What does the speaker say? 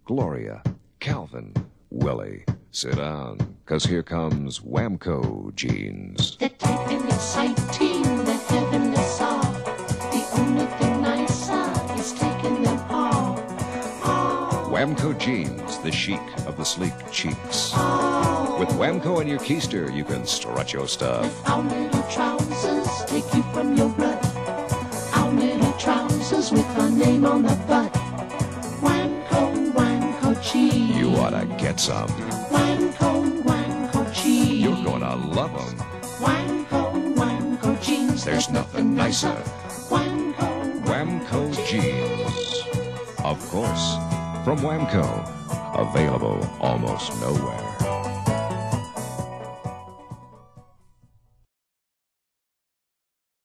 Gloria, Calvin, Willie. Sit down, 'cause here comes Wham-Co jeans. They're taking exciting, the heavenly soft. The only thing nicer is taking them off. Wham-Co jeans, the chic of the sleek cheeks. With Wham-Co in your keister, you can strut your stuff. Our little trousers take you from your rut. Our little trousers with our name on the butt. Wham-Co jeans. You oughta get some. Wham-Co jeans. You're gonna love them. Wham-Co jeans. There's nothing nicer. Wham-Co jeans. Of course, from Wham-Co. Available almost nowhere.